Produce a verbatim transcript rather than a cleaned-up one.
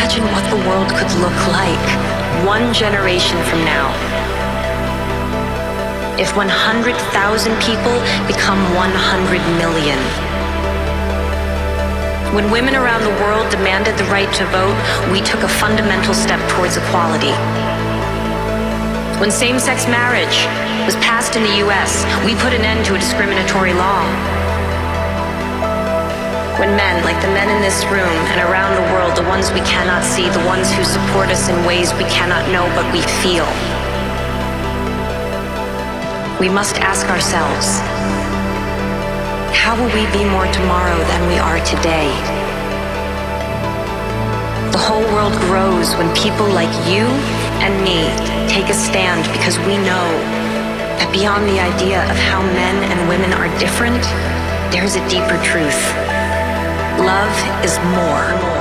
Imagine what the world could look like one generation from now. If one hundred thousand people become one hundred million. When women around the world demanded the right to vote, we took a fundamental step towards equality. When same-sex marriage was passed in the U S, we put an end to a discriminatory law. When men, like the men in this room and around the world, the ones we cannot see, the ones who support us in ways we cannot know but we feel, we must ask ourselves, how will we be more tomorrow than we are today? The whole world grows when people like you and me take a stand, because we know that beyond the idea of how men and women are different, there is a deeper truth. Love is more.